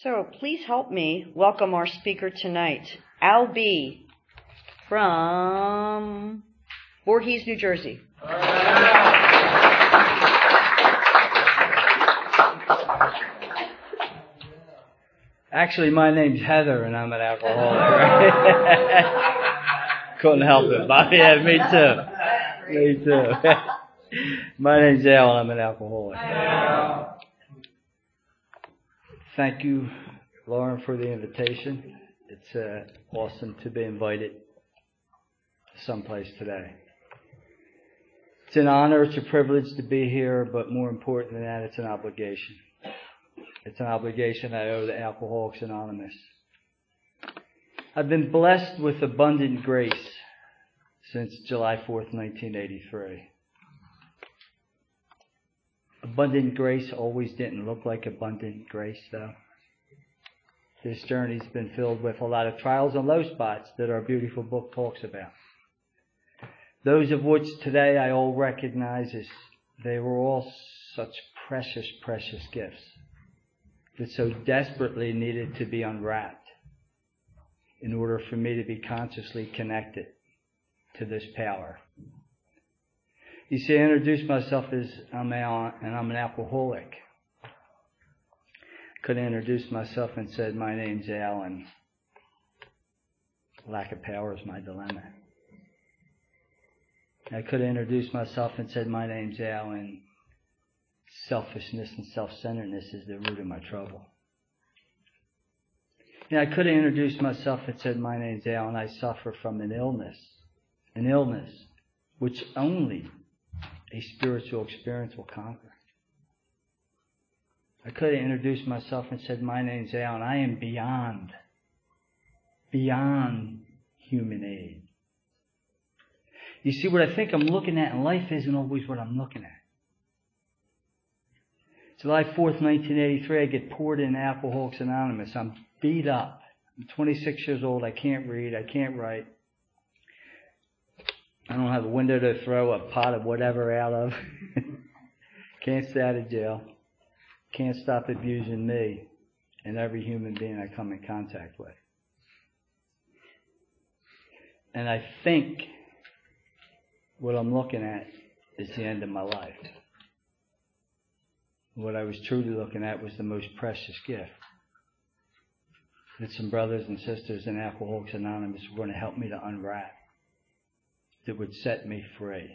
So please help me welcome our speaker tonight, Al B. from Voorhees, New Jersey. Actually, my name's Heather, and I'm an alcoholic. Couldn't help it. Yeah, me too. Me too. My name's Al, and I'm an alcoholic. Thank you, Lauren, for the invitation. It's awesome to be invited someplace today. It's an honor, it's a privilege to be here, but more important than that, it's an obligation. It's an obligation I owe to Alcoholics Anonymous. I've been blessed with abundant grace since July 4th, 1983. Abundant grace always didn't look like abundant grace, though. This journey's been filled with a lot of trials and low spots that our beautiful book talks about. Those of which today I all recognize as they were all such precious, precious gifts that so desperately needed to be unwrapped in order for me to be consciously connected to this power. You see, I introduced myself as I'm an alcoholic. Could have introduced myself and said, my name's Al, and lack of power is my dilemma. I could have introduced myself and said, my name's Al, and selfishness and self-centeredness is the root of my trouble. I could have introduced myself and said, my name's Al, and I suffer from an illness which only a spiritual experience will conquer. I could have introduced myself and said, my name's Al, and I am beyond human aid. You see, what I think I'm looking at in life isn't always what I'm looking at. July 4th, 1983, I get poured in Alcoholics Anonymous. I'm beat up. I'm 26 years old. I can't read. I can't write. I don't have a window to throw a pot of whatever out of. Can't stay out of jail. Can't stop abusing me and every human being I come in contact with. And I think what I'm looking at is the end of my life. What I was truly looking at was the most precious gift that some brothers and sisters in Alcoholics Anonymous were going to help me to unwrap, that would set me free.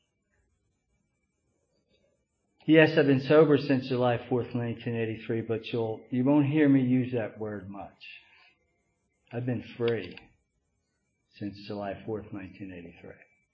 Yes, I've been sober since July 4th, 1983, but you won't hear me use that word much. I've been free since July 4th, 1983.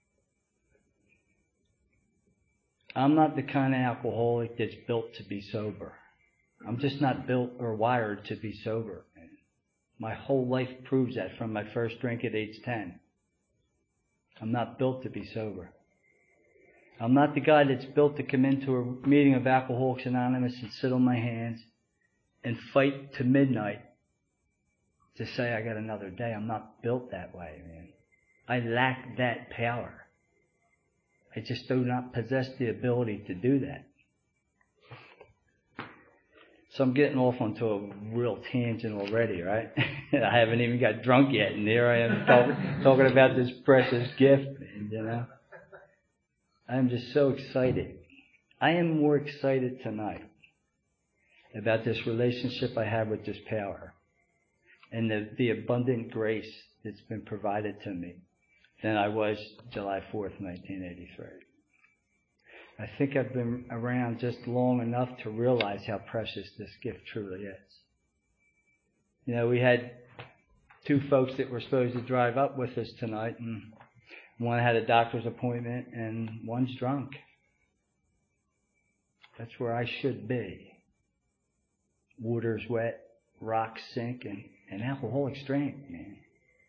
I'm not the kind of alcoholic that's built to be sober. I'm just not built or wired to be sober. My whole life proves that from my first drink at age 10. I'm not built to be sober. I'm not the guy that's built to come into a meeting of Alcoholics Anonymous and sit on my hands and fight to midnight to say I got another day. I'm not built that way, man. I lack that power. I just do not possess the ability to do that. So I'm getting off onto a real tangent already, right? I haven't even got drunk yet, and here I am talking about this precious gift, man, I'm just so excited. I am more excited tonight about this relationship I have with this power and the abundant grace that's been provided to me than I was July 4th, 1983. I think I've been around just long enough to realize how precious this gift truly is. We had two folks that were supposed to drive up with us tonight, and one had a doctor's appointment, and one's drunk. That's where I should be. Water's wet, rocks sink, and alcoholics drink, man.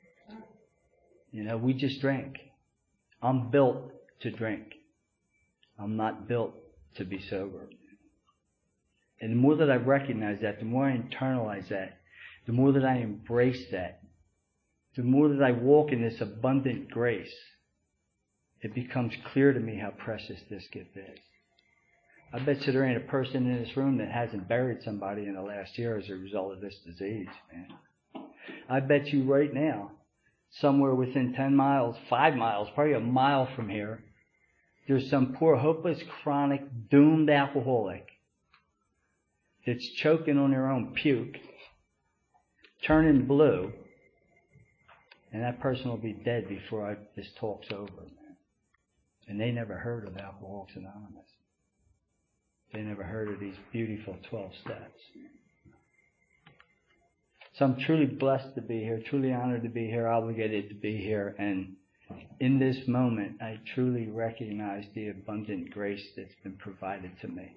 We just drink. I'm built to drink. I'm not built to be sober. And the more that I recognize that, the more I internalize that, the more that I embrace that, the more that I walk in this abundant grace, it becomes clear to me how precious this gift is. I bet you there ain't a person in this room that hasn't buried somebody in the last year as a result of this disease, man. I bet you right now, somewhere within 10 miles, 5 miles, probably a mile from here, there's some poor, hopeless, chronic, doomed alcoholic that's choking on their own puke, turning blue, and that person will be dead before this talk's over, man. And they never heard of Alcoholics Anonymous. They never heard of these beautiful 12 steps. So I'm truly blessed to be here, truly honored to be here, obligated to be here. And in this moment, I truly recognize the abundant grace that's been provided to me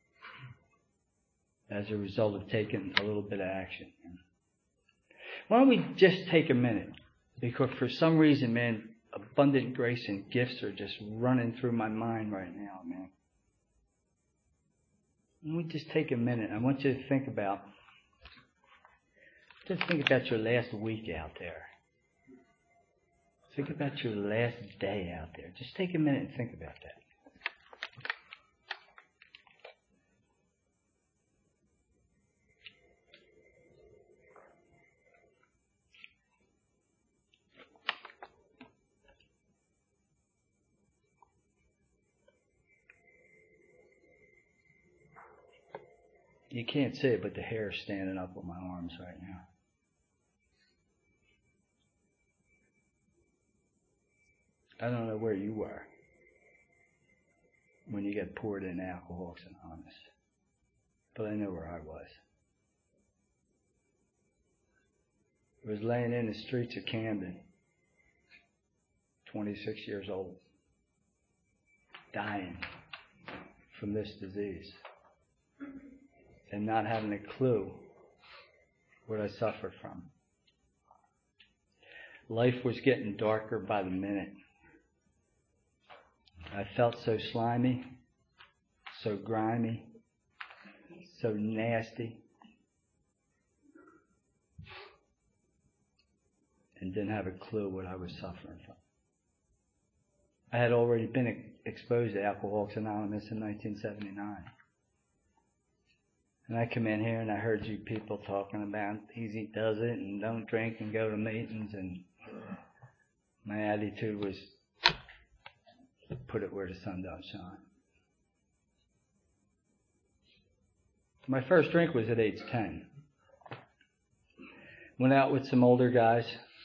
as a result of taking a little bit of action. Why don't we just take a minute? Because for some reason, man, abundant grace and gifts are just running through my mind right now, man. Let me just take a minute. I want you to think about your last week out there. Think about your last day out there. Just take a minute and think about that. You can't see it, but the hair is standing up on my arms right now. I don't know where you were when you got poured in Alcoholics Anonymous, but I know where I was. I was laying in the streets of Camden, 26 years old, dying from this disease and not having a clue what I suffered from. Life was getting darker by the minute. I felt so slimy, so grimy, so nasty, and didn't have a clue what I was suffering from. I had already been exposed to Alcoholics Anonymous in 1979. And I come in here and I heard you people talking about easy does it and don't drink and go to meetings, and my attitude was, put it where the sun don't shine. My first drink was at age 10. Went out with some older guys,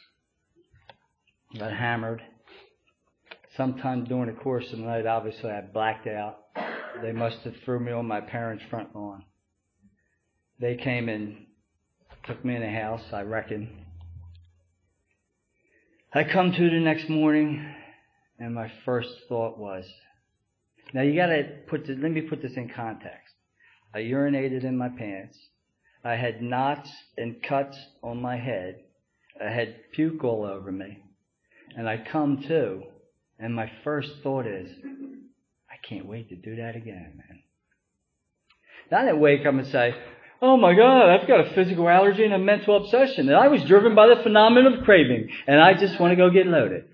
got hammered. Sometime during the course of the night, obviously I blacked out. They must have threw me on my parents' front lawn. They came and took me in the house, I reckon. I come to the next morning, and my first thought was, now you gotta let me put this in context. I urinated in my pants. I had knots and cuts on my head. I had puke all over me. And I come to, and my first thought is, I can't wait to do that again, man. Now I didn't wake up and say, oh my God, I've got a physical allergy and a mental obsession. And I was driven by the phenomenon of craving. And I just want to go get loaded.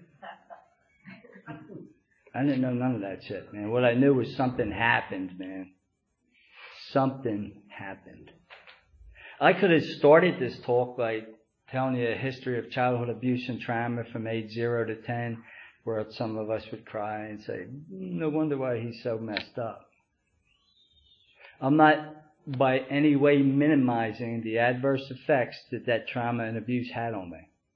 I didn't know none of that shit, man. What I knew was something happened, man. Something happened. I could have started this talk by telling you a history of childhood abuse and trauma from age 0 to 10, where some of us would cry and say, no wonder why he's so messed up. I'm not by any way minimizing the adverse effects that trauma and abuse had on me.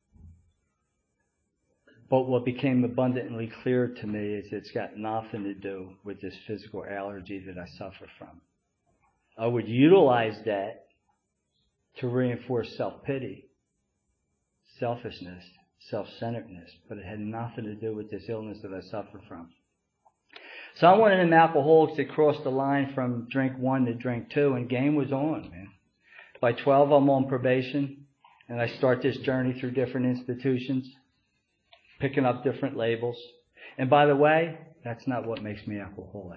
But what became abundantly clear to me is it's got nothing to do with this physical allergy that I suffer from. I would utilize that to reinforce self-pity, selfishness, self-centeredness, but it had nothing to do with this illness that I suffer from. So I'm one of them alcoholics that crossed the line from drink 1 to drink 2, and game was on, man. By 12, I'm on probation, and I start this journey through different institutions, picking up different labels. And by the way, that's not what makes me alcoholic.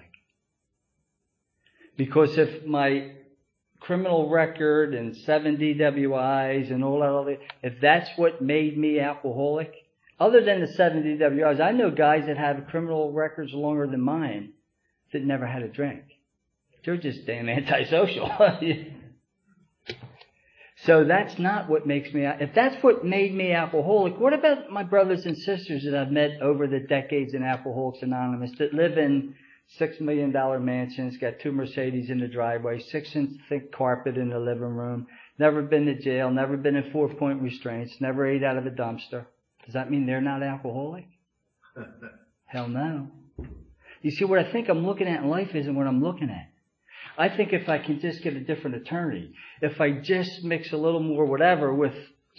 Because if my criminal record and 7 DWIs and all that other, if that's what made me alcoholic, other than the 7 DWIs, I know guys that have criminal records longer than mine that never had a drink. They're just damn antisocial. So that's not what makes me, if that's what made me alcoholic, what about my brothers and sisters that I've met over the decades in Alcoholics Anonymous that live in $6 million mansions, got 2 Mercedes in the driveway, 6-inch thick carpet in the living room, never been to jail, never been in 4-point restraints, never ate out of a dumpster. Does that mean they're not alcoholic? Hell no. You see, what I think I'm looking at in life isn't what I'm looking at. I think if I can just get a different attorney, if I just mix a little more whatever with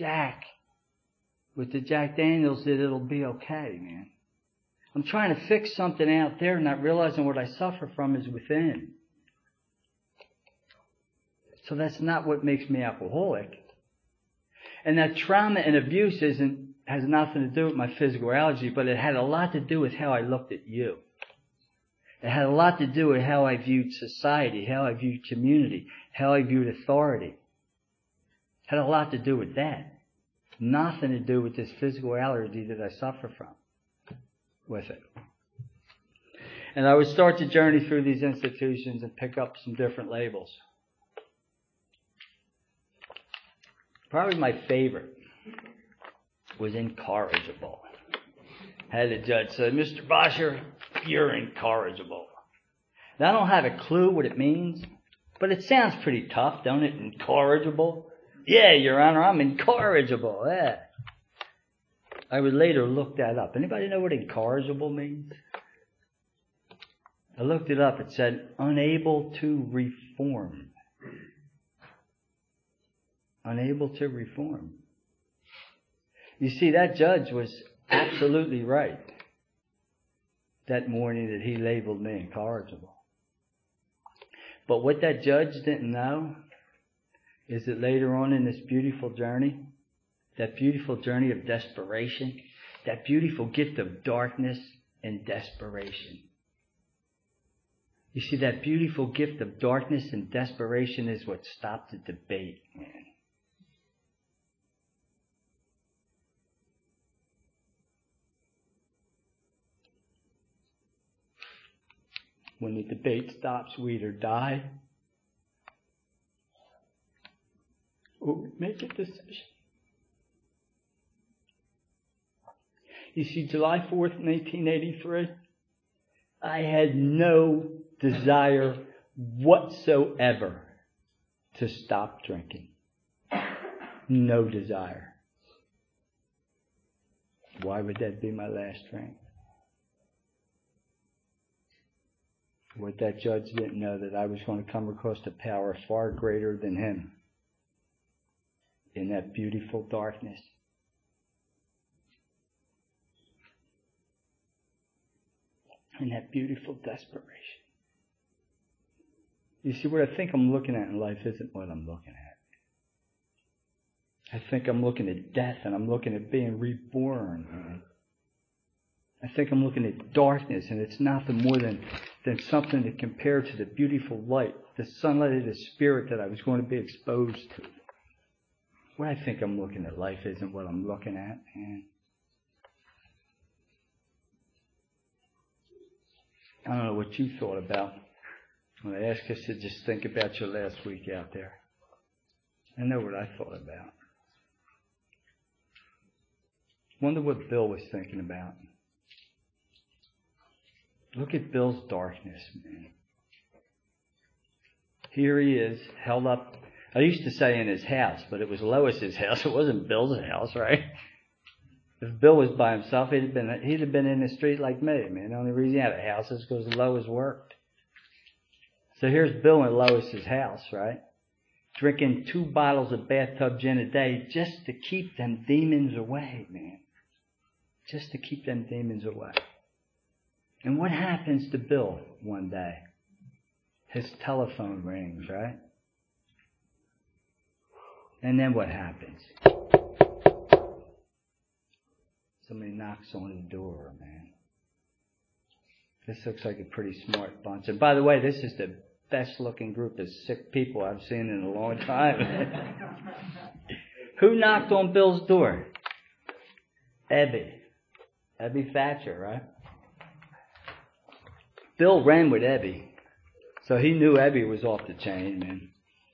the Jack Daniels, that it'll be okay, man. I'm trying to fix something out there, not realizing what I suffer from is within. So that's not what makes me alcoholic. And that trauma and abuse has nothing to do with my physicality, but it had a lot to do with how I looked at you. It had a lot to do with how I viewed society, how I viewed community, how I viewed authority. It had a lot to do with that. Nothing to do with this physicality that I suffer from with it. And I would start to journey through these institutions and pick up some different labels. Probably my favorite was incorrigible. Had the judge say, Mr. Bosher, you're incorrigible. Now, I don't have a clue what it means, but it sounds pretty tough, don't it? Incorrigible? Yeah, Your Honor, I'm incorrigible. Yeah. I would later look that up. Anybody know what incorrigible means? I looked it up. It said, unable to reform. Unable to reform. You see, that judge was absolutely right that morning that he labeled me incorrigible. But what that judge didn't know is that later on in this beautiful journey, that beautiful journey of desperation, that beautiful gift of darkness and desperation. You see, that beautiful gift of darkness and desperation is what stopped the debate, man. When the debate stops, we either die or we make a decision. You see, July 4th, 1983, I had no desire whatsoever to stop drinking. No desire. Why would that be my last drink? What that judge didn't know, that I was going to come across a power far greater than him in that beautiful darkness. In that beautiful desperation. You see, what I think I'm looking at in life isn't what I'm looking at. I think I'm looking at death, and I'm looking at being reborn. Man. I think I'm looking at darkness, and it's nothing more than something to compare to the beautiful light, the sunlight of the Spirit that I was going to be exposed to. What I think I'm looking at life isn't what I'm looking at, man. I don't know what you thought about when I asked us to just think about your last week out there. I know what I thought about. Wonder what Bill was thinking about. Look at Bill's darkness, man. Here he is, held up. I used to say in his house, but it was Lois's house. It wasn't Bill's house, right? If Bill was by himself, he'd have been in the street like me, man. The only reason he had a house is because Lois worked. So here's Bill in Lois's house, right? Drinking 2 bottles of bathtub gin a day just to keep them demons away, man. Just to keep them demons away. And what happens to Bill one day? His telephone rings, right? And then what happens? Somebody knocks on the door, man. This looks like a pretty smart bunch. And by the way, this is the best looking group of sick people I've seen in a long time. Who knocked on Bill's door? Ebby Thatcher, right? Bill ran with Ebby. So he knew Ebby was off the chain, man.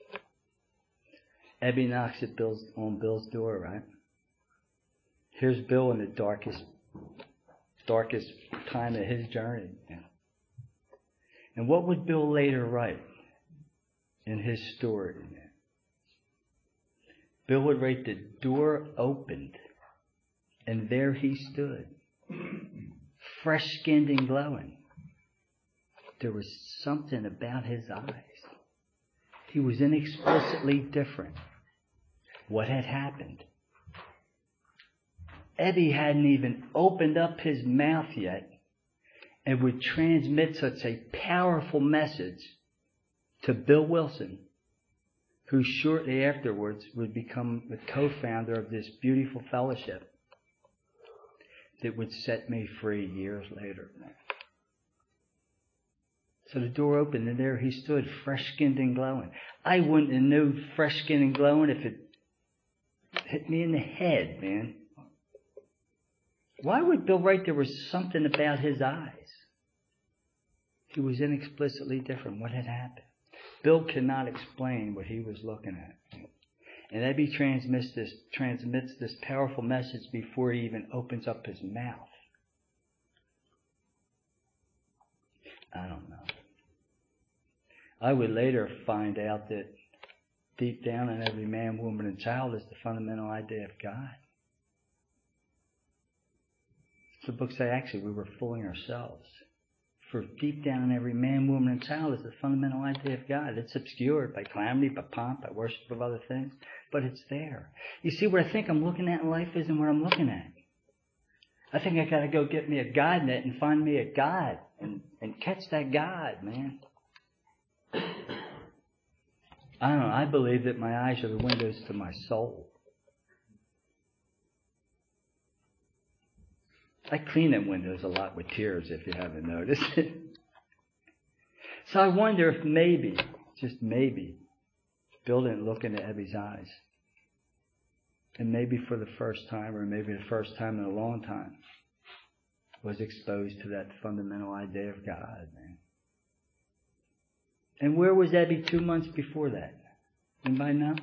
Ebby knocks at on Bill's door, right? Here's Bill in the darkest time of his journey. Man. And what would Bill later write in his story? Man? Bill would write, the door opened, and there he stood, fresh-skinned and glowing. There was something about his eyes. He was inexplicably different. What had happened? Ebby hadn't even opened up his mouth yet and would transmit such a powerful message to Bill Wilson, who shortly afterwards would become the co-founder of this beautiful fellowship that would set me free years later. So the door opened, and there he stood, fresh-skinned and glowing. I wouldn't have known fresh-skinned and glowing if it hit me in the head, man. Why would Bill write there was something about his eyes? He was inexplicably different. What had happened? Bill cannot explain what he was looking at. And Ebby transmits this powerful message before he even opens up his mouth. I don't know. I would later find out that deep down in every man, woman, and child is the fundamental idea of God. The books say actually we were fooling ourselves. For deep down in every man, woman, and child is the fundamental idea of God. It's obscured by calamity, by pomp, by worship of other things, but it's there. You see, what I think I'm looking at in life isn't what I'm looking at. I think I got to go get me a God net and find me a God and catch that God, man. I don't know. I believe that my eyes are the windows to my soul. I clean them windows a lot with tears, if you haven't noticed. So I wonder if maybe, just maybe, Bill didn't look into Ebby's eyes. And maybe for the first time, or maybe the first time in a long time, was exposed to that fundamental idea of God, man. And where was Ebby 2 months before that? Anybody know?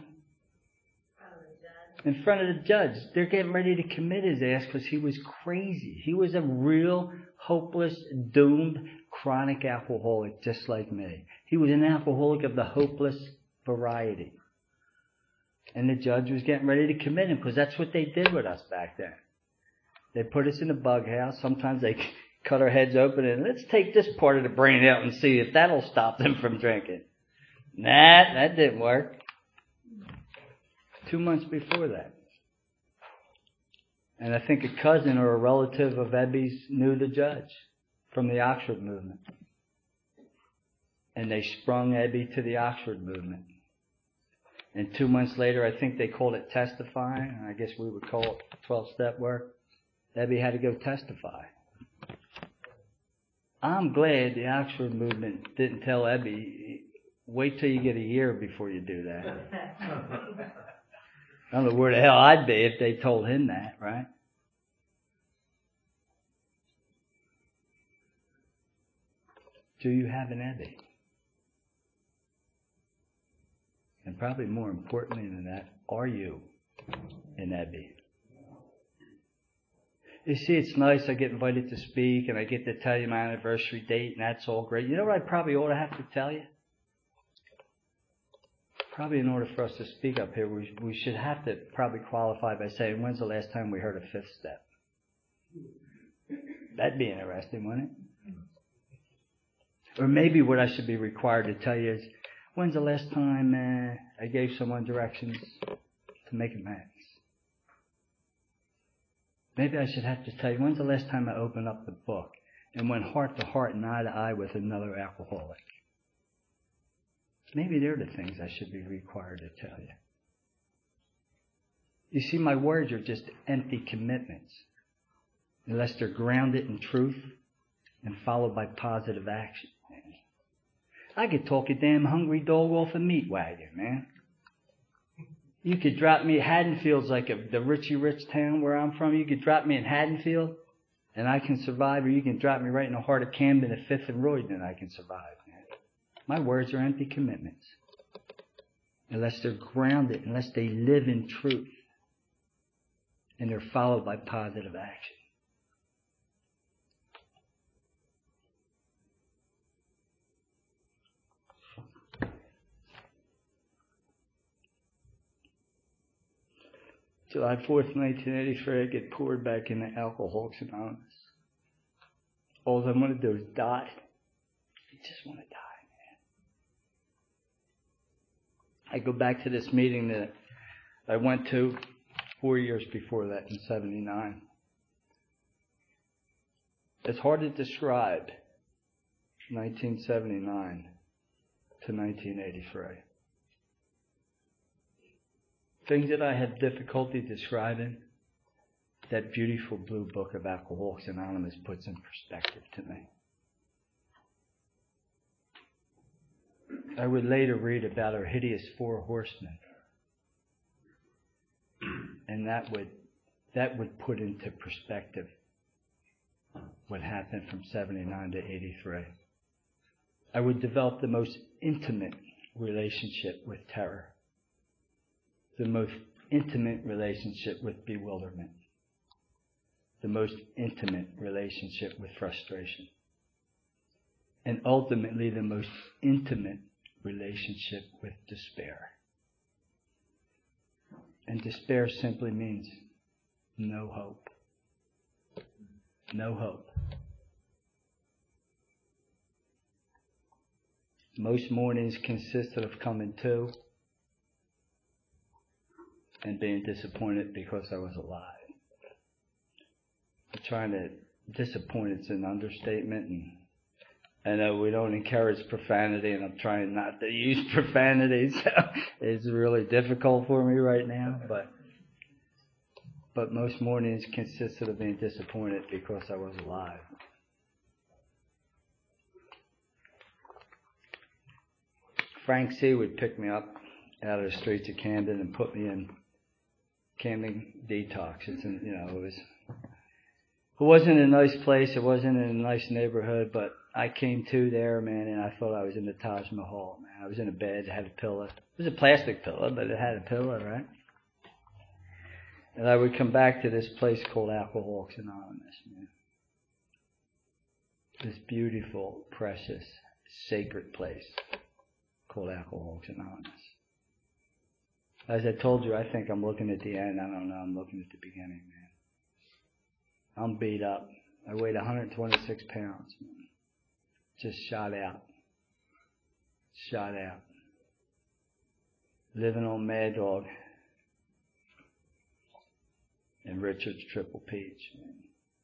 In front of the judge. They're getting ready to commit his ass because he was crazy. He was a real, hopeless, doomed, chronic alcoholic just like me. He was an alcoholic of the hopeless variety. And the judge was getting ready to commit him because that's what they did with us back then. They put us in a bug house. Sometimes they cut our heads open and let's take this part of the brain out and see if that'll stop them from drinking. Nah, that didn't work. 2 months before that. And I think a cousin or a relative of Ebby's knew the judge from the Oxford movement. And they sprung Ebby to the Oxford movement. And 2 months later, I think they called it testifying. I guess we would call it 12-step work. Ebby had to go testify. I'm glad the Oxford movement didn't tell Ebby, wait till you get a year before you do that. I don't know where the hell I'd be if they told him that, right? Do you have an Ebby? And probably more importantly than that, are you an Ebby? You see, it's nice I get invited to speak and I get to tell you my anniversary date and that's all great. You know what I probably ought to have to tell you? Probably in order for us to speak up here, we should have to probably qualify by saying, when's the last time we heard a fifth step? That'd be interesting, wouldn't it? Or maybe what I should be required to tell you is, when's the last time I gave someone directions to make amends? Maybe I should have to tell you, when's the last time I opened up the book and went heart to heart and eye to eye with another alcoholic? Maybe they're the things I should be required to tell you. You see, my words are just empty commitments, unless they're grounded in truth and followed by positive action. I could talk a damn hungry dog off a meat wagon, man. You could drop me, Haddonfield's like the Richie Rich town where I'm from. You could drop me in Haddonfield and I can survive, or you can drop me right in the heart of Camden at 5th and Royden and I can survive, man. My words are empty commitments. Unless they're grounded, unless they live in truth. And they're followed by positive action. July 4th, 1983, I get poured back into Alcoholics Anonymous. All I want to do is die. I just want to die, man. I go back to this meeting that I went to 4 years before that in 79. It's hard to describe 1979 to 1983. Things that I have difficulty describing, that beautiful blue book of Alcoholics Anonymous puts in perspective to me. I would later read about our hideous 4 horsemen. And that would put into perspective what happened from 79 to 83. I would develop the most intimate relationship with terror. The most intimate relationship with bewilderment. The most intimate relationship with frustration. And ultimately the most intimate relationship with despair. And despair simply means no hope. No hope. Most mornings consisted of coming to and being disappointed because I was alive. Disappointed's an understatement, and I know we don't encourage profanity, and I'm trying not to use profanity, so it's really difficult for me right now, but most mornings consisted of being disappointed because I was alive. Frank C. would pick me up out of the streets of Camden and put me in Camden Detox. It wasn't a nice place. It wasn't in a nice neighborhood, but I came to there, man, and I thought I was in the Taj Mahal, man. I was in a bed, it had a pillow. It was a plastic pillow, but it had a pillow, right? And I would come back to this place called Alcoholics Anonymous, man. This beautiful, precious, sacred place called Alcoholics Anonymous. As I told you, I think I'm looking at the end. I don't know. I'm looking at the beginning, man. I'm beat up. I weighed 126 pounds, man. Just shot out. Shot out. Living on Mad Dog and Richard's Triple Peach, man.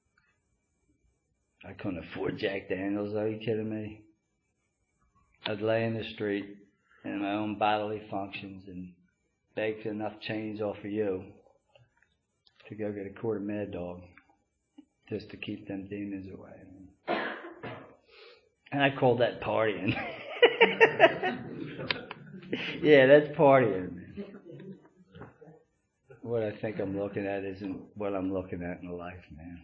I couldn't afford Jack Daniels. Are you kidding me? I'd lay in the street in my own bodily functions and beg for enough change off of you to go get a quart of Mad Dog just to keep them demons away. And I called that partying. Yeah, that's partying, man. What I think I'm looking at isn't what I'm looking at in life, man.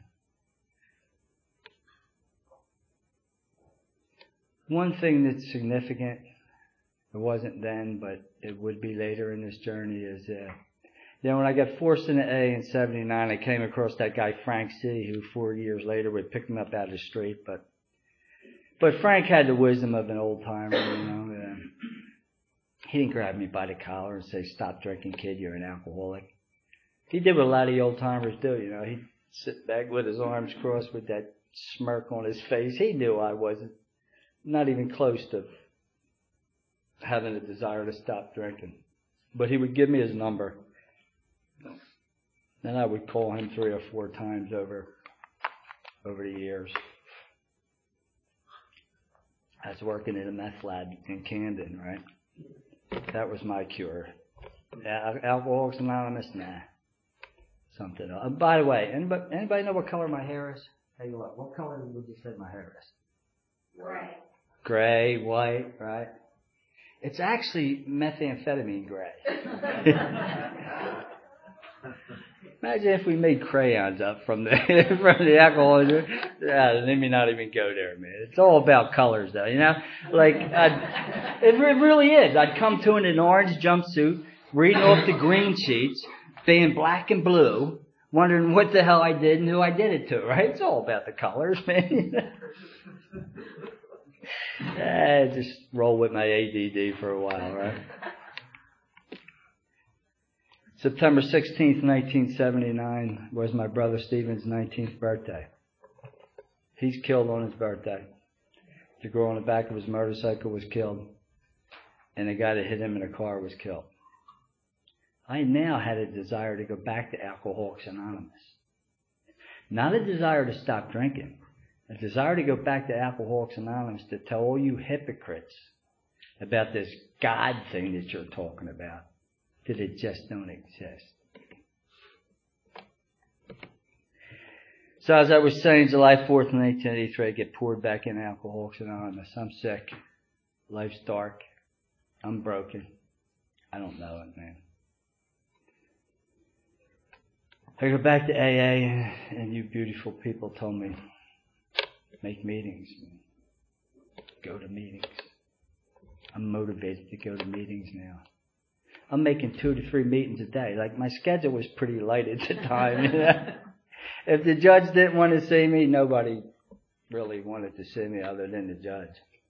One thing that's significant, it wasn't then, but it would be later in this journey, is when I got forced into A in 79, I came across that guy Frank C., who 4 years later would pick me up out of the street. But Frank had the wisdom of an old timer, you know. He didn't grab me by the collar and say, "Stop drinking, kid, you're an alcoholic." He did what a lot of the old timers do, you know. He'd sit back with his arms crossed with that smirk on his face. He knew I wasn't not even close to having a desire to stop drinking. But he would give me his number. Then I would call him 3 or 4 times over the years. I was working in a meth lab in Camden, right? That was my cure. Alcoholics Anonymous? Nah. Something else. By the way, anybody know what color my hair is? Hey, what color would you say my hair is? Gray. Gray, white, right? It's actually methamphetamine gray. Imagine if we made crayons up from the from the alcohol. Let me not even go there, man. It's all about colors, though. You know, like it really is. I'd come to in an orange jumpsuit, reading off the green sheets, being black and blue, wondering what the hell I did and who I did it to. Right? It's all about the colors, man. Just roll with my ADD for a while, right? September 16th, 1979 was my brother Stephen's 19th birthday. He's killed on his birthday. The girl on the back of his motorcycle was killed. And the guy that hit him in a car was killed. I now had a desire to go back to Alcoholics Anonymous. Not a desire to stop drinking. A desire to go back to Alcoholics Anonymous to tell all you hypocrites about this God thing that you're talking about. That it just don't exist. So as I was saying, July 4th, 1983, I get poured back in Alcoholics Anonymous. I'm sick. Life's dark. I'm broken. I don't know it, man. I go back to AA, and you beautiful people told me, make meetings. Go to meetings. I'm motivated to go to meetings now. I'm making 2 to 3 meetings a day. Like, my schedule was pretty light at the time. You know? If the judge didn't want to see me, nobody really wanted to see me other than the judge.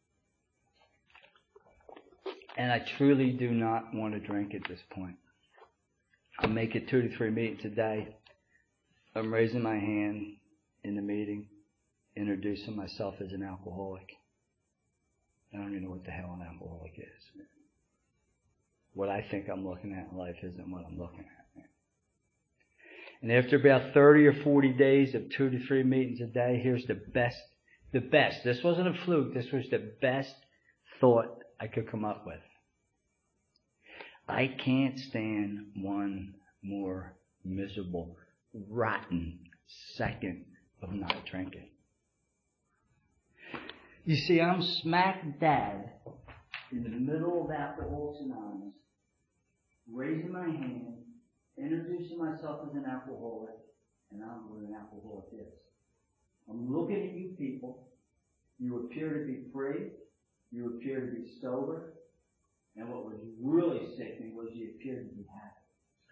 And I truly do not want to drink at this point. I'm making 2 to 3 meetings a day. I'm raising my hand in the meeting, introducing myself as an alcoholic. I don't even know what the hell an alcoholic is. What I think I'm looking at in life isn't what I'm looking at. And after about 30 or 40 days of 2 to 3 meetings a day, here's the best. This wasn't a fluke. This was the best thought I could come up with. I can't stand one more miserable, rotten second of not drinking. You see, I'm smack dab in the middle of Alcoholics Anonymous, raising my hand, introducing myself as an alcoholic, and I don't know what an alcoholic is. I'm looking at you people. You appear to be free. You appear to be sober. And what was really sickening was you appear to be happy.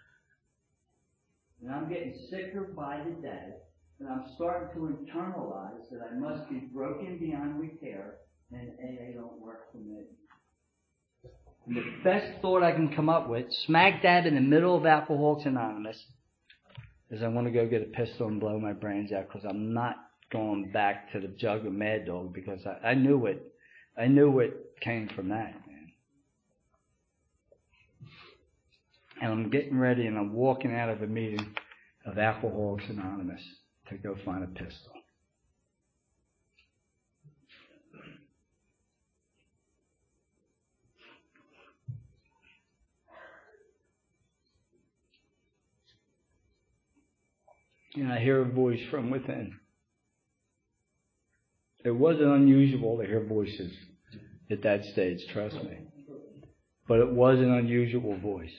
And I'm getting sicker by the day, and I'm starting to internalize that I must be broken beyond repair, and AA don't work for me. And the best thought I can come up with, smack dab in the middle of Alcoholics Anonymous, is I want to go get a pistol and blow my brains out, because I'm not going back to the jug of Mad Dog, because I knew what came from that, man. And I'm getting ready, and I'm walking out of a meeting of Alcoholics Anonymous to go find a pistol. And I hear a voice from within. It wasn't unusual to hear voices at that stage, trust me. But it was an unusual voice.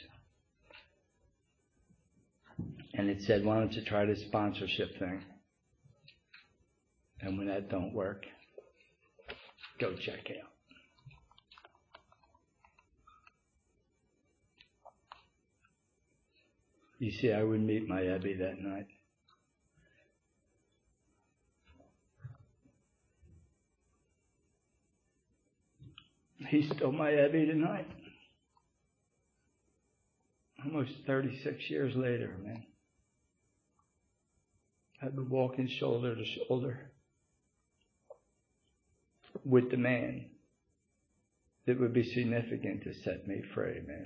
And it said, why don't you try this sponsorship thing? And when that don't work, go check out. You see, I would meet my Ebby that night. He's still my Ebby tonight. Almost 36 years later, man. I've been walking shoulder to shoulder with the man that would be significant to set me free, man.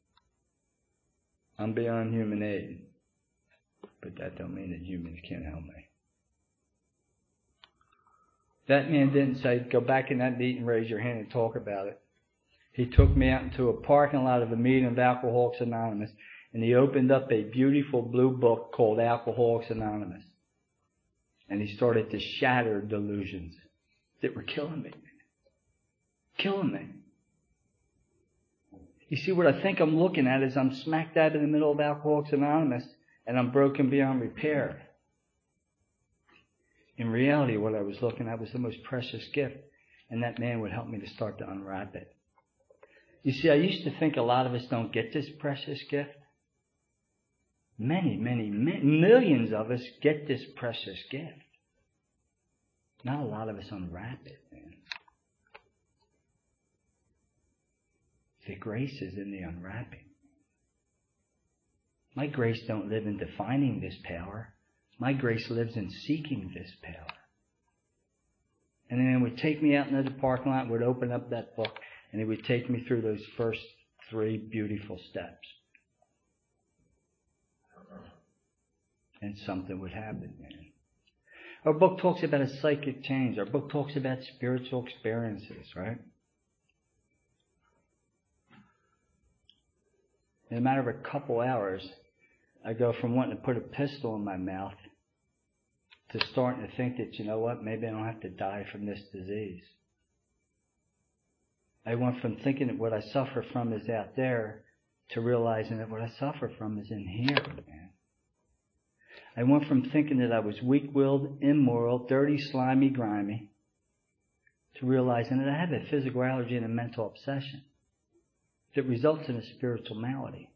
I'm beyond human aid, but that don't mean that humans can't help me. That man didn't say, go back in that meeting, raise your hand and talk about it. He took me out into a parking lot of a meeting of Alcoholics Anonymous, and he opened up a beautiful blue book called Alcoholics Anonymous. And he started to shatter delusions that were killing me. Killing me. You see, what I think I'm looking at is I'm smack dab in the middle of Alcoholics Anonymous, and I'm broken beyond repair. In reality, what I was looking at was the most precious gift, and that man would help me to start to unwrap it. You see, I used to think a lot of us don't get this precious gift. Many, millions of us get this precious gift. Not a lot of us unwrap it, man. The grace is in the unwrapping. My grace don't live in defining this power. My grace lives in seeking this power. And then it would take me out into the parking lot, would open up that book, and it would take me through those first 3 beautiful steps. And something would happen, man. Our book talks about a psychic change. Our book talks about spiritual experiences, right? In a matter of a couple hours, I go from wanting to put a pistol in my mouth to starting to think that, you know what, maybe I don't have to die from this disease. I went from thinking that what I suffer from is out there to realizing that what I suffer from is in here, man. I went from thinking that I was weak-willed, immoral, dirty, slimy, grimy, to realizing that I have a physical allergy and a mental obsession that results in a spiritual malady.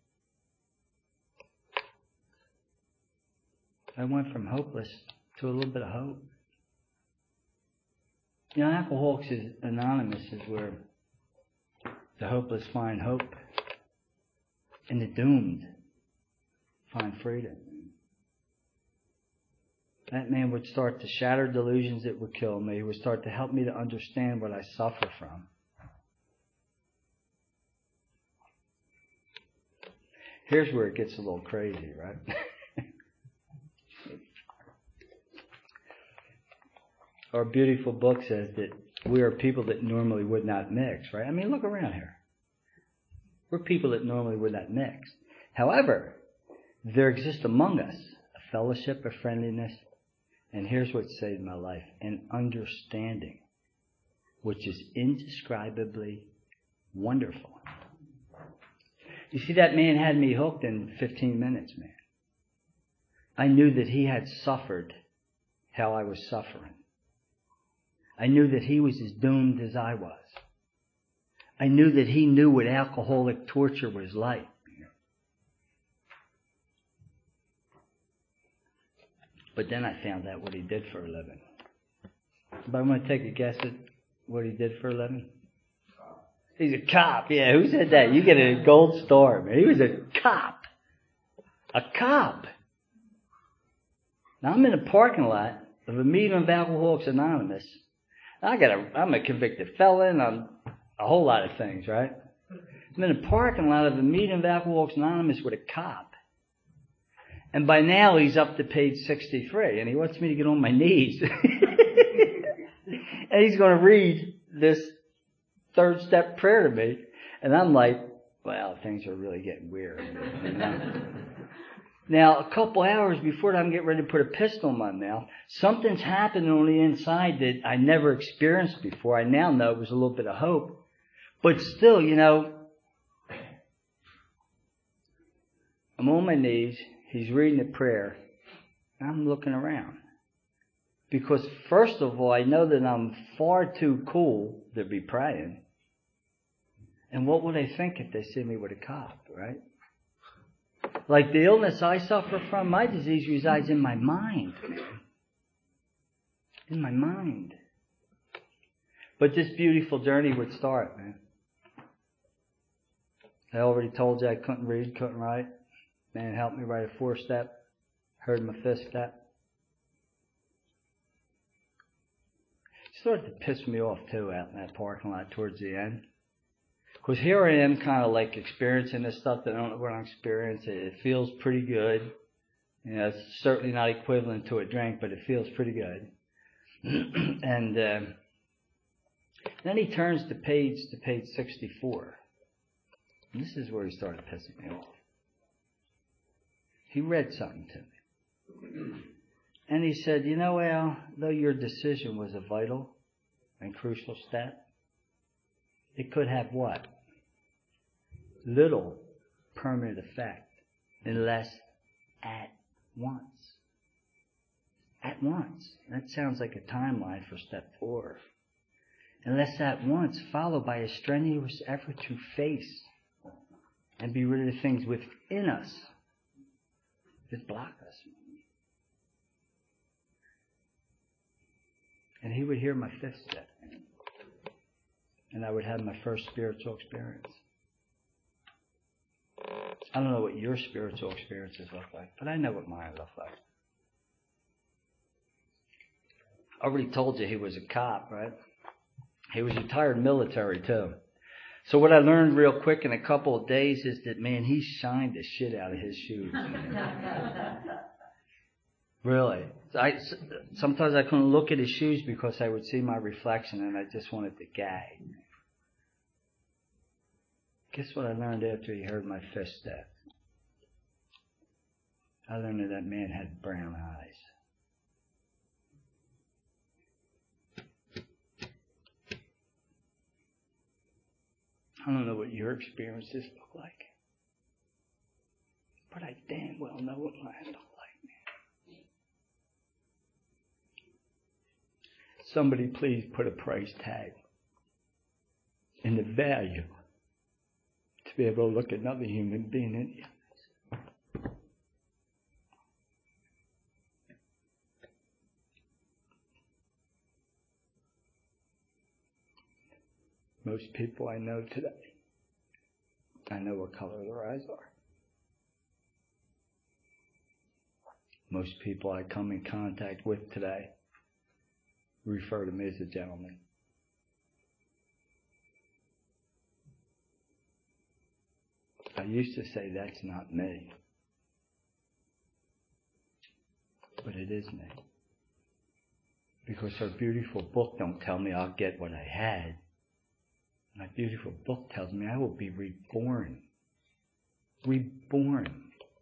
I went from hopeless to a little bit of hope. You know, Alcoholics Anonymous is where the hopeless find hope and the doomed find freedom. That man would start to shatter delusions that would kill me. He would start to help me to understand what I suffer from. Here's where it gets a little crazy, right? Our beautiful book says that we are people that normally would not mix, right? I mean, look around here. We're people that normally would not mix. However, there exists among us a fellowship, a friendliness, and here's what saved my life, an understanding, which is indescribably wonderful. You see, that man had me hooked in 15 minutes, man. I knew that he had suffered how I was suffering. I knew that he was as doomed as I was. I knew that he knew what alcoholic torture was like. But then I found out what he did for a living. But I'm going to take a guess at what he did for a living. He's a cop. Yeah, who said that? You get a gold star, man. He was a cop. A cop. Now I'm in a parking lot of a meeting of Alcoholics Anonymous. I'm a convicted felon. I'm a whole lot of things, right? I'm in a parking lot of a meeting of Alcoholics Anonymous with a cop. And by now he's up to page 63, and he wants me to get on my knees. And he's going to read this 3rd step prayer to me. And I'm like, wow, things are really getting weird. You know? Now, a couple hours before I'm getting ready to put a pistol in my mouth, something's happening on the inside that I never experienced before. I now know it was a little bit of hope. But still, you know, I'm on my knees. He's reading the prayer. And I'm looking around. Because first of all, I know that I'm far too cool to be praying. And what would they think if they see me with a cop, right? Like the illness I suffer from, my disease resides in my mind. In my mind. But this beautiful journey would start, man. I already told you I couldn't read, couldn't write. Man helped me write a 4-step. Heard my 5th step. It started to piss me off too out in that parking lot towards the end. Because here I am kind of like experiencing this stuff that I don't know what I'm experiencing. It feels pretty good. You know, it's certainly not equivalent to a drink, but it feels pretty good. And then he turns to page 64. And this is where he started pissing me off. He read something to me. And he said, you know, Al, though your decision was a vital and crucial step, it could have what? Little permanent effect unless at once. At once. That sounds like a timeline for step 4. Unless at once, followed by a strenuous effort to face and be rid of the things within us that block us. And he would hear my 5th step. And I would have my first spiritual experience. I don't know what your spiritual experiences look like, but I know what mine look like. I already told you he was a cop, right? He was retired military too. So what I learned real quick in a couple of days is that, man, he shined the shit out of his shoes. Really. Sometimes I couldn't look at his shoes because I would see my reflection and I just wanted to gag. Guess what I learned after he heard my 5th step? I learned that man had brown eyes. I don't know what your experiences look like, but I damn well know what mine look like, man. Somebody please put a price tag in the value to be able to look at another human being in you. Most people I know today, I know what color their eyes are. Most people I come in contact with today refer to me as a gentleman. I used to say that's not me. But it is me. Because our beautiful book don't tell me I'll get what I had. My beautiful book tells me I will be reborn. Reborn.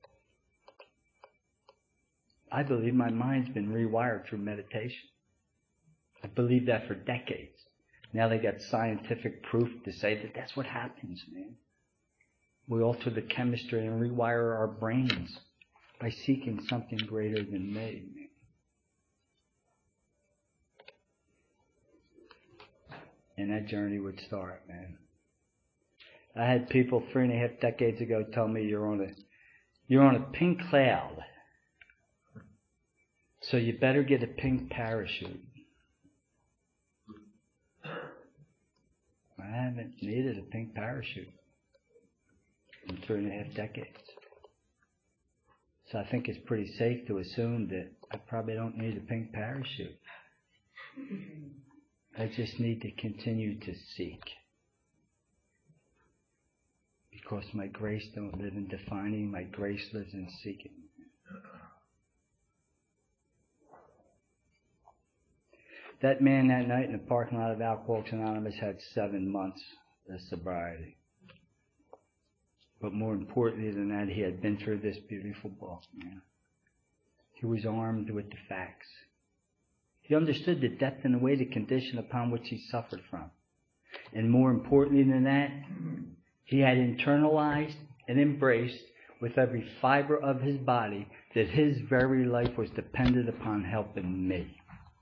I believe my mind's been rewired through meditation. I believed that for decades. Now they got scientific proof to say that that's what happens, man. We alter the chemistry and rewire our brains by seeking something greater than me, man. And that journey would start, man. I had people 3.5 decades ago tell me you're on a pink cloud. So you better get a pink parachute. I haven't needed a pink parachute in 3.5 decades. So I think it's pretty safe to assume that I probably don't need a pink parachute. I just need to continue to seek. Because my grace don't live in defining, my grace lives in seeking. That man that night in the parking lot of Alcoholics Anonymous had 7 months of sobriety. But more importantly than that, he had been through this beautiful book, man. He was armed with the facts. He understood the depth and the weight of condition upon which he suffered from. And more importantly than that, he had internalized and embraced with every fiber of his body that his very life was dependent upon helping me.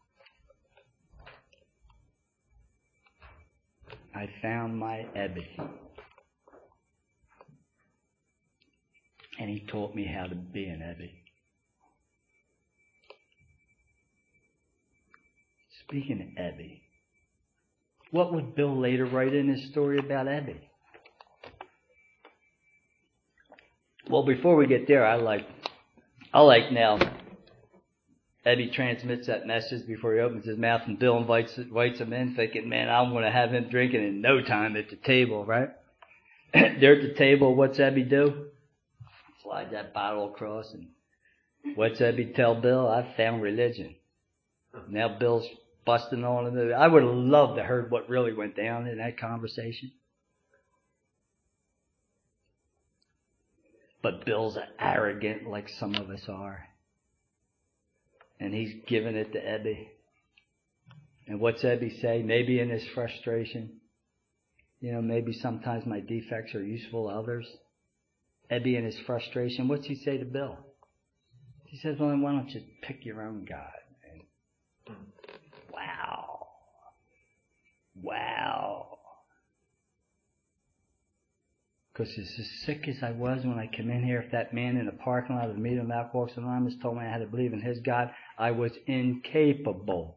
I found my Ebby. And he taught me how to be an Ebby. Speaking of Ebby, what would Bill later write in his story about Ebby? Well, before we get there, I like now, Ebby transmits that message before he opens his mouth, and Bill invites him in, thinking, man, I'm going to have him drinking in no time at the table, right? They're at the table. What's Ebby do? Slide that bottle across, and what's Ebby tell Bill? I found religion. Now Bill's busting on him. I would have loved to heard what really went down in that conversation. But Bill's arrogant like some of us are. And he's giving it to Ebby. And what's Ebby say? Maybe in his frustration, maybe sometimes my defects are useful to others. Ebby in his frustration, what's he say to Bill? He says, well, then why don't you pick your own God? And wow. Because as sick as I was when I came in here, if that man in the parking lot of the meeting of Alcoholics Anonymous told me I had to believe in his God, I was incapable.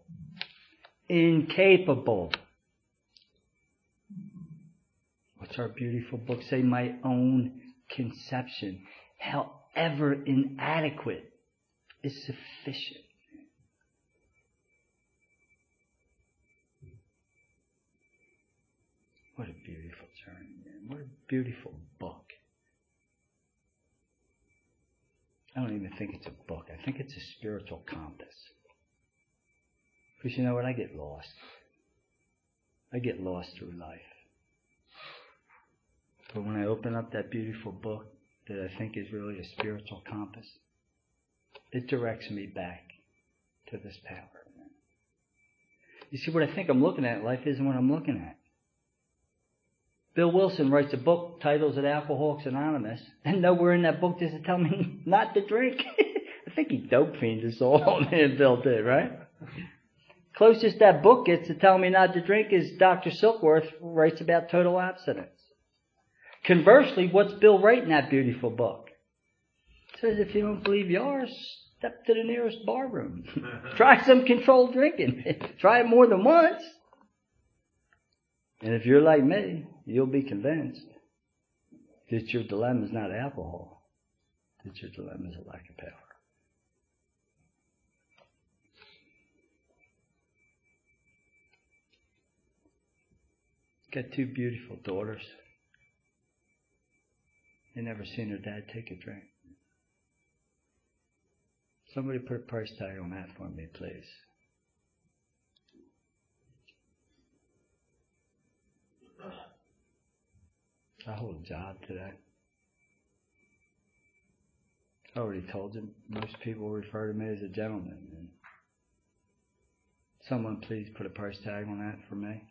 What's our beautiful book say? My own conception, however inadequate, is sufficient. What a beautiful journey, man. What a beautiful book. I don't even think it's a book. I think it's a spiritual compass. Because you know what? I get lost. I get lost through life. But when I open up that beautiful book that I think is really a spiritual compass, it directs me back to this power. You see, what I think I'm looking at in life isn't what I'm looking at. Bill Wilson writes a book titled Alcoholics Anonymous, and nowhere in that book does it tell me not to drink. I think he dope fiends us all, man, Bill did, right? Closest that book gets to telling me not to drink is Dr. Silkworth writes about total abstinence. Conversely, what's Bill writing in that beautiful book? It says if you don't believe yours, step to the nearest bar room. Try some controlled drinking. Try it more than once. And if you're like me, you'll be convinced that your dilemma is not alcohol, that your dilemma is a lack of power. Got two beautiful daughters. They never seen her dad take a drink. Somebody put a price tag on that for me, please. I hold a job today. I already told you, most people refer to me as a gentleman. And someone please put a price tag on that for me.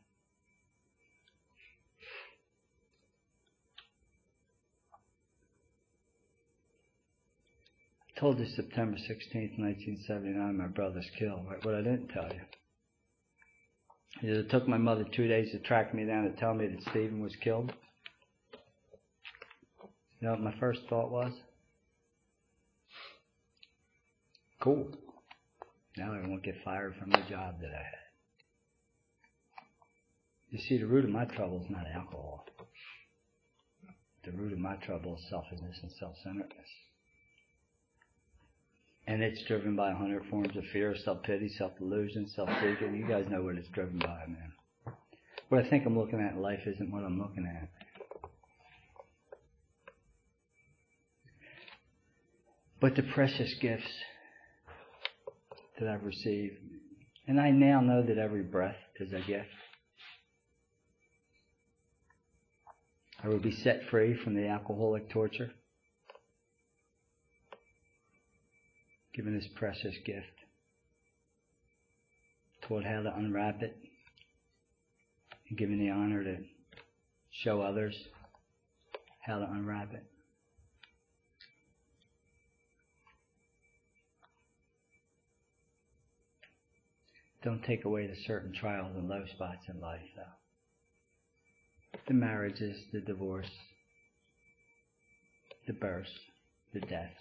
I told you September 16th, 1979, my brother's killed. Right? What I didn't tell you is it took my mother 2 days to track me down to tell me that Stephen was killed. You know what my first thought was? Cool. Now I won't get fired from the job that I had. You see, the root of my trouble is not alcohol. The root of my trouble is selfishness and self-centeredness. And it's driven by 100 forms of fear, self-pity, self-delusion, self-seeking. You guys know what it's driven by, man. What I think I'm looking at in life isn't what I'm looking at. But the precious gifts that I've received, and I now know that every breath is a gift. I will be set free from the alcoholic torture, given this precious gift, taught how to unwrap it, and given the honor to show others how to unwrap it. Don't take away the certain trials and low spots in life, though. The marriages, the divorce, the births, the deaths.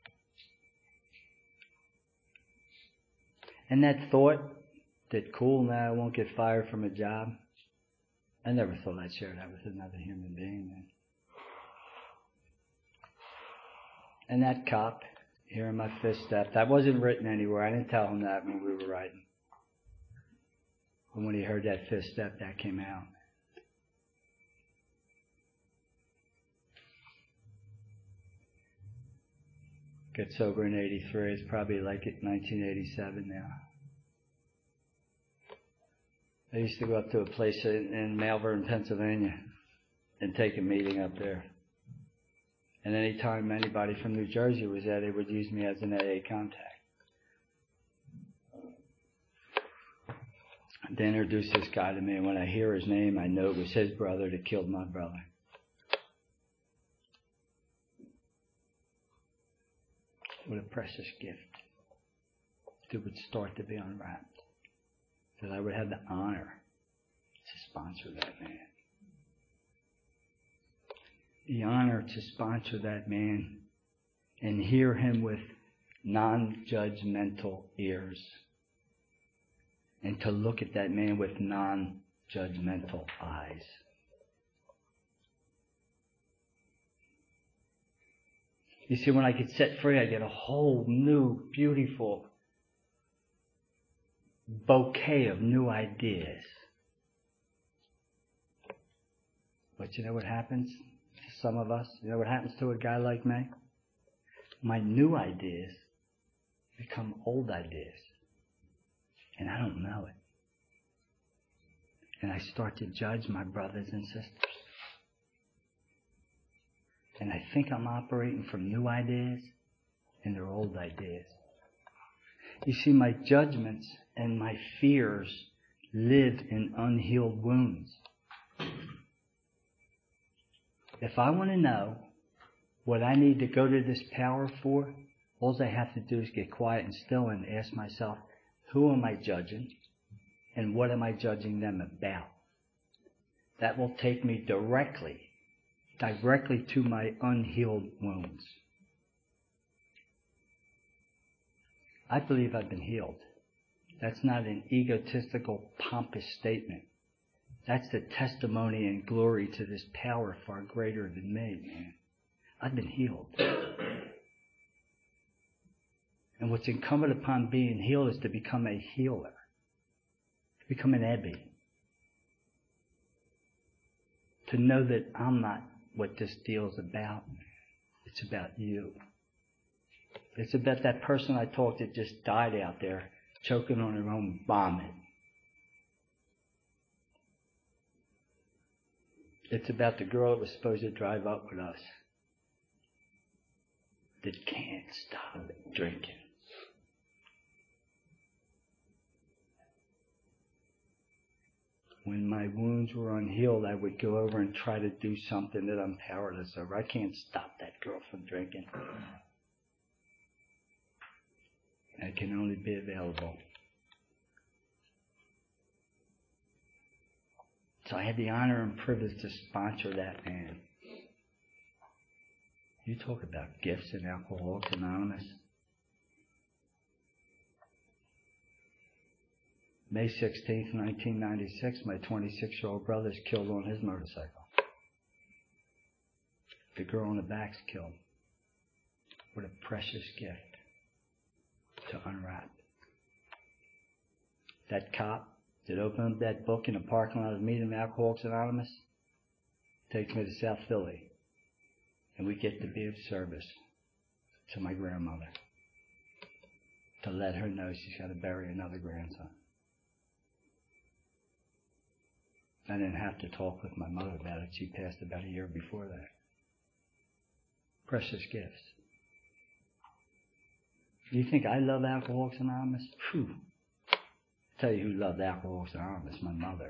And that thought that, cool, now I won't get fired from a job, I never thought I'd share that with another human being. Man. And that cop, hearing my fifth step, that wasn't written anywhere. I didn't tell him that when we were writing. But when he heard that fifth step, that came out. Got sober in 83. It's probably like 1987 now. I used to go up to a place in Malvern, Pennsylvania, and take a meeting up there. And any time anybody from New Jersey was there, they would use me as an AA contact. They introduced this guy to me, and when I hear his name, I know it was his brother that killed my brother. What a precious gift. That would start to be unwrapped. That I would have the honor to sponsor that man. The honor to sponsor that man and hear him with non-judgmental ears. And to look at that man with non-judgmental eyes. You see, when I get set free, I get a whole new, beautiful bouquet of new ideas. But you know what happens to some of us? You know what happens to a guy like me? My new ideas become old ideas. And I don't know it. And I start to judge my brothers and sisters. And I think I'm operating from new ideas, and they're old ideas. You see, my judgments and my fears live in unhealed wounds. If I want to know what I need to go to this power for, all I have to do is get quiet and still and ask myself, who am I judging? And what am I judging them about? That will take me directly to my unhealed wounds. I believe I've been healed. That's not an egotistical, pompous statement. That's the testimony and glory to this power far greater than me, man. I've been healed. And what's incumbent upon being healed is to become a healer. To become an Ebby. To know that I'm not what this deal's about. It's about you. It's about that person I talked that just died out there, choking on her own vomit. It's about the girl that was supposed to drive up with us that can't stop drinking. When my wounds were unhealed, I would go over and try to do something that I'm powerless over. I can't stop that girl from drinking. I can only be available. So I had the honor and privilege to sponsor that man. You talk about gifts in Alcoholics Anonymous. May 16th, 1996, my 26-year-old brother is killed on his motorcycle. The girl in the back's killed. What a precious gift to unwrap. That cop that opened up that book in the parking lot of the meeting of Alcoholics Anonymous takes me to South Philly. And we get to be of service to my grandmother. To let her know she's got to bury another grandson. I didn't have to talk with my mother about it. She passed about a year before that. Precious gifts. You think I love Alcoholics Anonymous? Phew. I'll tell you who loved Alcoholics Anonymous, my mother.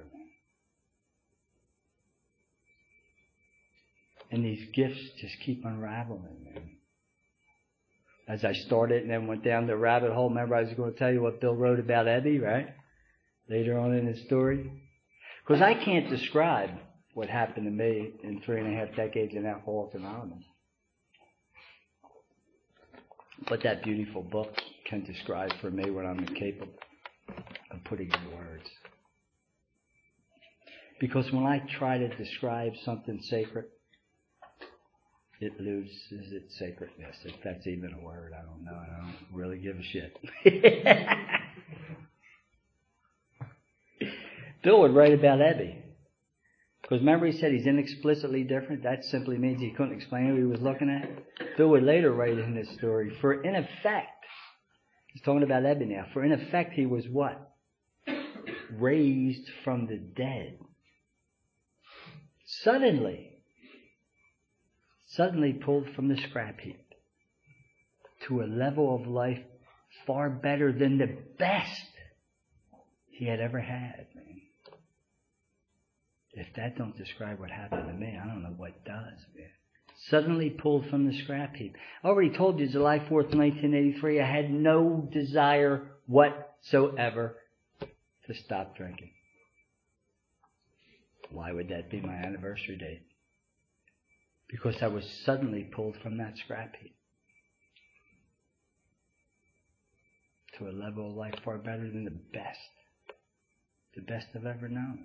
And these gifts just keep unraveling, man. As I started and then went down the rabbit hole, remember I was going to tell you what Bill wrote about Ebby, right? Later on in his story. Because I can't describe what happened to me in 3.5 decades in Alcoholics Anonymous. But that beautiful book can describe for me what I'm incapable of putting in words. Because when I try to describe something sacred, it loses its sacredness. If that's even a word, I don't know. I don't really give a shit. Bill would write about Ebby. Because remember he said he's inexplicably different? That simply means he couldn't explain what he was looking at. Bill would later write in his story, for in effect, he's talking about Ebby now, for in effect he was what? Raised from the dead. Suddenly pulled from the scrap heap to a level of life far better than the best he had ever had, man. If that don't describe what happened to me, I don't know what does, man. Suddenly pulled from the scrap heap. I already told you, July 4th, 1983, I had no desire whatsoever to stop drinking. Why would that be my anniversary date? Because I was suddenly pulled from that scrap heap to a level of life far better than the best I've ever known.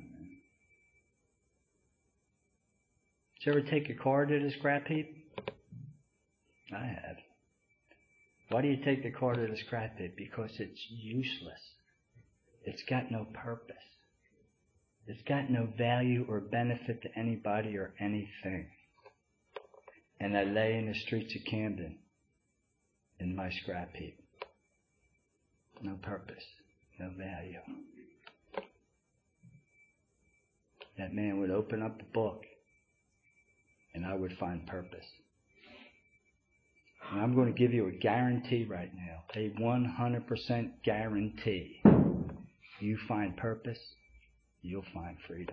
Did you ever take a car to the scrap heap? I have. Why do you take the car to the scrap heap? Because it's useless. It's got no purpose. It's got no value or benefit to anybody or anything. And I lay in the streets of Camden in my scrap heap. No purpose, no value. That man would open up the book and I would find purpose. And I'm going to give you a guarantee right now, a 100% guarantee. You find purpose, you'll find freedom.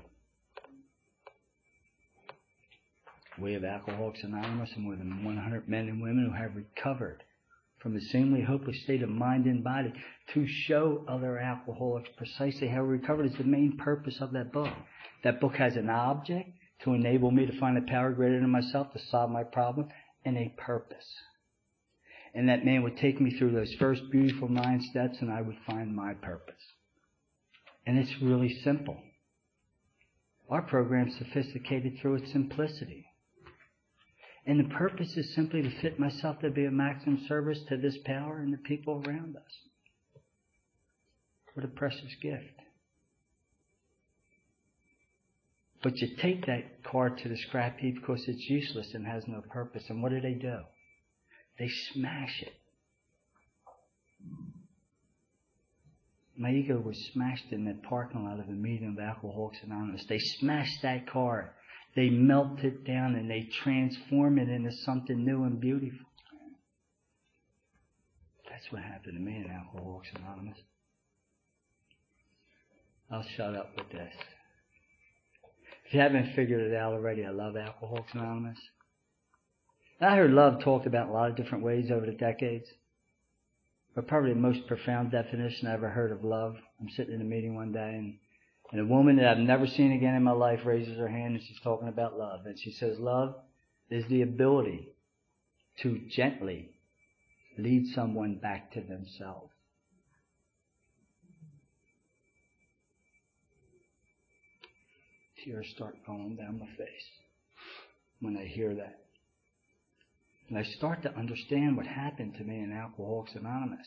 We have Alcoholics Anonymous and more than 100 men and women who have recovered from a seemingly hopeless state of mind and body to show other alcoholics precisely how we recovered. It's the main purpose of that book. That book has an object to enable me to find a power greater than myself to solve my problem, and a purpose. And that man would take me through those first beautiful 9 steps and I would find my purpose. And it's really simple. Our program's sophisticated through its simplicity. And the purpose is simply to fit myself to be of maximum service to this power and the people around us. What a precious gift. But you take that car to the scrap heap because it's useless and has no purpose. And what do? They smash it. My ego was smashed in that parking lot of a meeting of Alcoholics Anonymous. They smashed that car. They melt it down and they transform it into something new and beautiful. That's what happened to me in Alcoholics Anonymous. I'll shut up with this. If you haven't figured it out already, I love Alcoholics Anonymous. I heard love talked about in a lot of different ways over the decades. But probably the most profound definition I ever heard of love. I'm sitting in a meeting one day and a woman that I've never seen again in my life raises her hand and she's talking about love. And she says, love is the ability to gently lead someone back to themselves. Tears start going down my face when I hear that. And I start to understand what happened to me in Alcoholics Anonymous.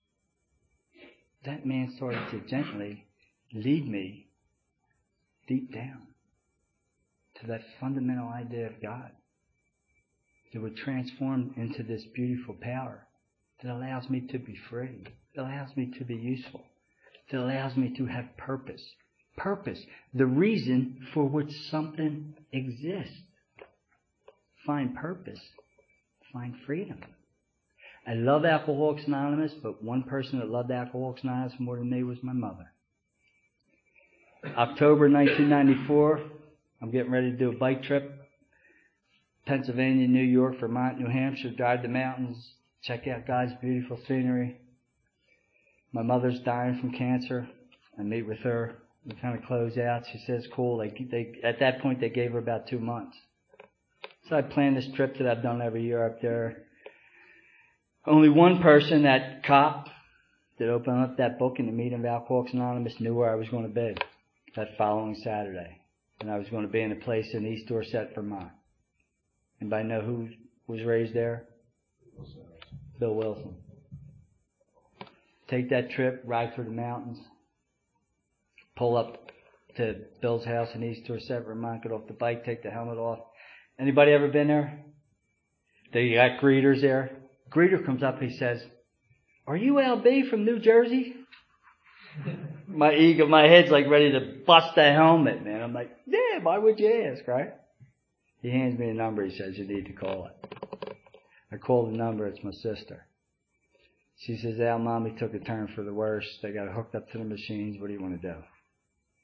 That man started to gently lead me deep down to that fundamental idea of God that would transform into this beautiful power that allows me to be free, that allows me to be useful, that allows me to have purpose. Purpose, the reason for which something exists. Find purpose. Find freedom. I love Alcoholics Anonymous, but one person that loved Alcoholics Anonymous more than me was my mother. October 1994, I'm getting ready to do a bike trip. Pennsylvania, New York, Vermont, New Hampshire, drive the mountains, check out God's beautiful scenery. My mother's dying from cancer. I meet with her. We kind of close out. She says, cool. They at that point, they gave her about 2 months. So I planned this trip that I've done every year up there. Only one person, that cop that opened up that book in the meeting of Alcoholics Anonymous, knew where I was going to be that following Saturday. And I was going to be in a place in East Dorset, Vermont. Anybody know who was raised there? Bill Wilson. Take that trip, ride through the mountains, pull up to Bill's house in East Dorset, Vermont, get off the bike, take the helmet off. Anybody ever been there? They got greeters there. Greeter comes up, he says, "Are you LB from New Jersey?" My ego, my head's like ready to bust the helmet, man. I'm like, yeah, why would you ask, right? He hands me a number, he says, you need to call it. I call the number, it's my sister. She says, Al, Mommy took a turn for the worse. They got hooked up to the machines. What do you want to do?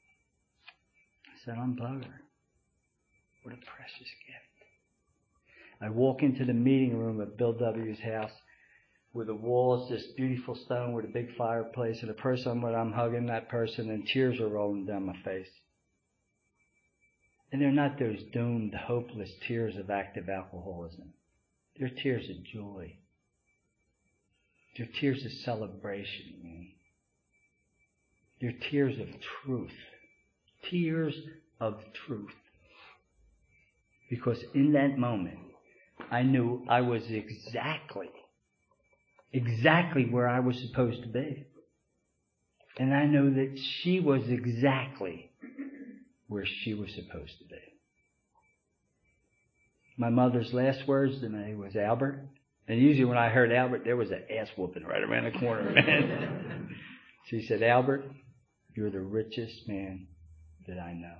I said, unplug her. What a precious gift. I walk into the meeting room of Bill W.'s house where the wall is this beautiful stone with a big fireplace, and the person I'm hugging that person, and tears are rolling down my face. And they're not those doomed, hopeless tears of active alcoholism. They're tears of joy. They're tears of celebration, man. They're tears of truth. Tears of truth. Because in that moment, I knew I was exactly where I was supposed to be. And I know that she was exactly where she was supposed to be. My mother's last words to me was, Albert. And usually when I heard Albert, there was an ass whooping right around the corner, man. She said, Albert, you're the richest man that I know.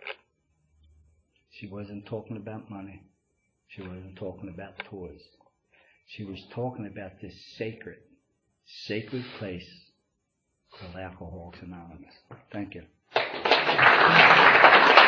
She wasn't talking about money. She wasn't talking about toys. She was talking about this sacred place called Alcoholics Anonymous. Thank you.